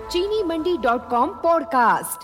cheenimandi.com podcast.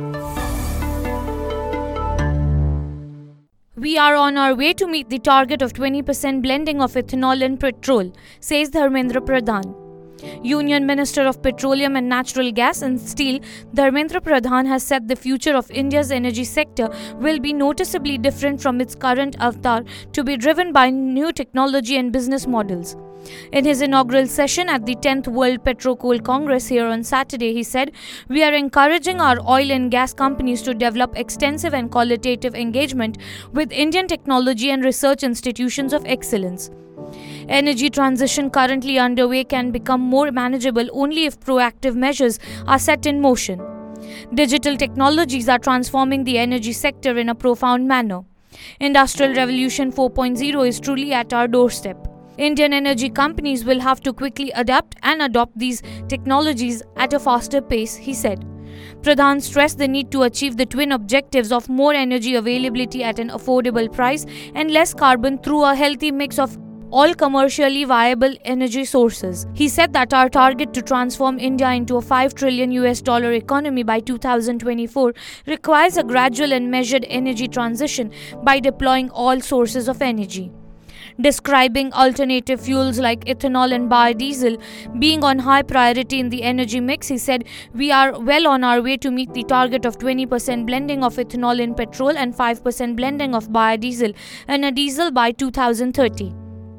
We are on our way to meet the target of 20% blending of ethanol in petrol, says Dharmendra Pradhan. Union Minister of Petroleum and Natural Gas and Steel, Dharmendra Pradhan, has said the future of India's energy sector will be noticeably different from its current avatar, to be driven by new technology and business models. In his inaugural session at the 10th World Petrocoal Congress here on Saturday, he said, "We are encouraging our oil and gas companies to develop extensive and qualitative engagement with Indian technology and research institutions of excellence. Energy transition currently underway can become more manageable only if proactive measures are set in motion. Digital technologies are transforming the energy sector in a profound manner. Industrial Revolution 4.0 is truly at our doorstep. Indian energy companies will have to quickly adapt and adopt these technologies at a faster pace," he said. Pradhan stressed the need to achieve the twin objectives of more energy availability at an affordable price and less carbon through a healthy mix of all commercially viable energy sources. He said that our target to transform India into a $5 trillion economy by 2024 requires a gradual and measured energy transition by deploying all sources of energy. Describing alternative fuels like ethanol and biodiesel being on high priority in the energy mix, he said, "We are well on our way to meet the target of 20% blending of ethanol in petrol and 5% blending of biodiesel and a diesel by 2030.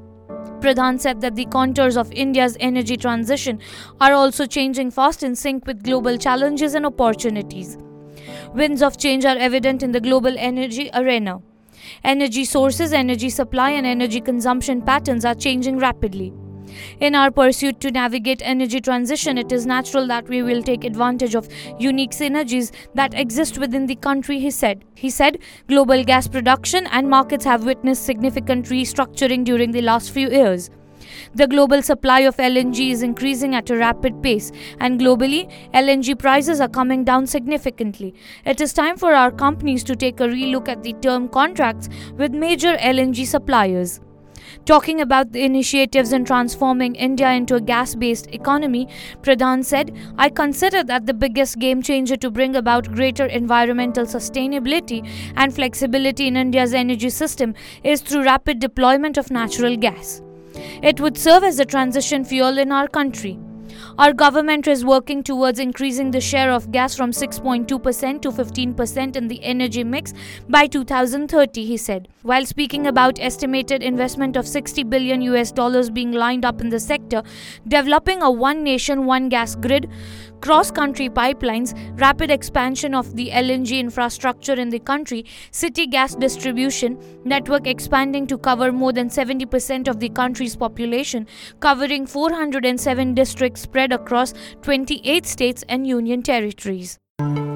Pradhan said that the contours of India's energy transition are also changing fast in sync with global challenges and opportunities. Winds of change are evident in the global energy arena. Energy sources, energy supply, and energy consumption patterns are changing rapidly. In our pursuit to navigate energy transition, it is natural that we will take advantage of unique synergies that exist within the country," he said. He said, "Global gas production and markets have witnessed significant restructuring during the last few years. The global supply of LNG is increasing at a rapid pace, and globally, LNG prices are coming down significantly. It is time for our companies to take a relook at the term contracts with major LNG suppliers." Talking about the initiatives in transforming India into a gas-based economy, Pradhan said, "I consider that the biggest game changer to bring about greater environmental sustainability and flexibility in India's energy system is through rapid deployment of natural gas. It would serve as a transition fuel in our country. Our government is working towards increasing the share of gas from 6.2% to 15% in the energy mix by 2030, he said. While speaking about estimated investment of $60 billion being lined up in the sector, developing a one nation, one gas grid, cross-country pipelines, rapid expansion of the LNG infrastructure in the country, city gas distribution network expanding to cover more than 70% of the country's population, covering 407 districts spread across 28 states and union territories.